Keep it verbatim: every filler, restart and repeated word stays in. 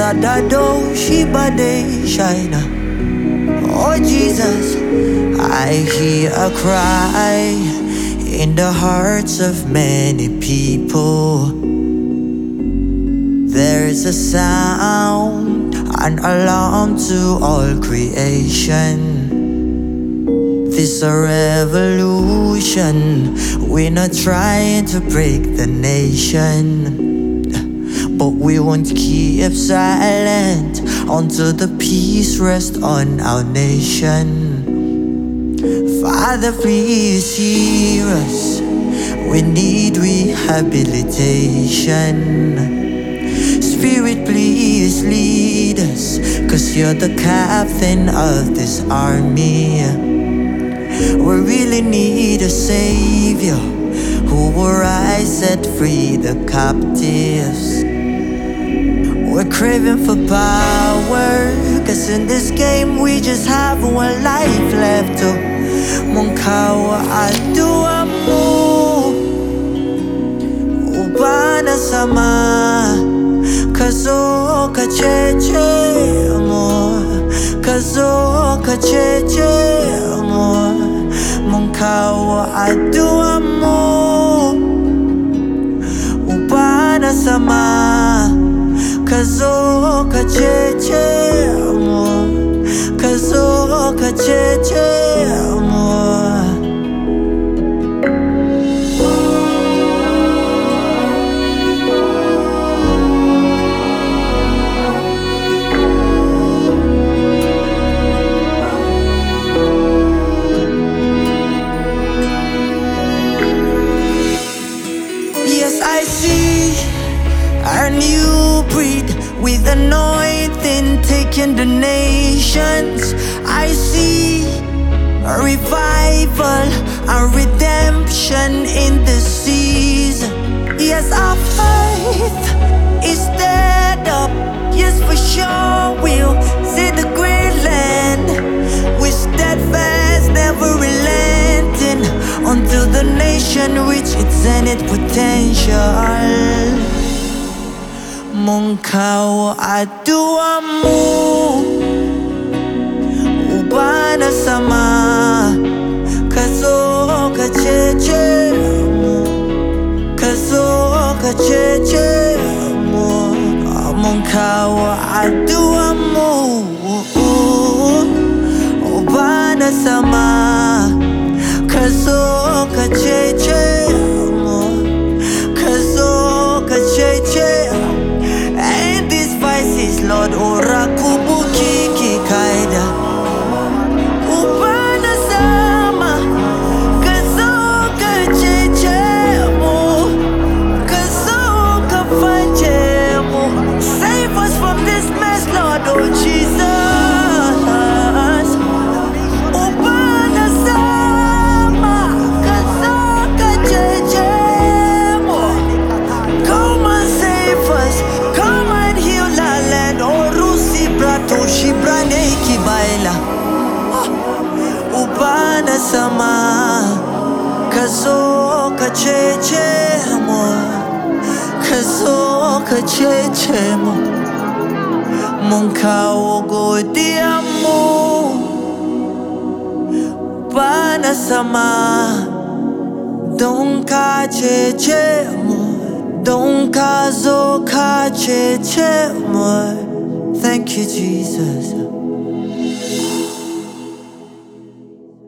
Shadado, Shibade, Shina. Oh Jesus, I hear a cry in the hearts of many people. There's a sound, an alarm to all creation. This a revolution. We're not trying to break the nation, but we won't keep silent until the peace rests on our nation. Father, please hear us. We need rehabilitation. Spirit, please lead us, 'cause you're the captain of this army. We really need a savior who will rise, set free the captives. We're craving for power, 'cause in this game we just have one life left. Oh, Munkawa adua mo Ubana sama Kazo kacheche mo Kazo kacheche mo Munkawa adua mo Ubana sama Kazo kacheche mo Kazo kacheche mo. Yes, I see our new breed with anointing taking the nations. I see a revival, a redemption in the season. Yes, our faith is stirred up. Yes, for sure we'll see the great land. We're steadfast, never relenting, until the nation reach its zenith potential. Munkawa adua mo Ubana sama Kazo kacheche mo Kazo kacheche mo Munkawa adua mo Ubana sama Kazo kacheche mo Kazo kacheche. And these vices, Lord, Orakubu Kiki Kaida Ubana Sama Kazoka Chechemo Kazoka Fanchemo. Save us from this mess, Lord, oh Jesus. Ubana Sama Kazoka Chechemo. Come and save us. Shibrane kibaila Ubana sama Kazo kacheche mo Kazo kacheche mo Munkawo godia mo Ubana sama Don kacheche mo Don kazo kacheche mo. Thank you, Jesus.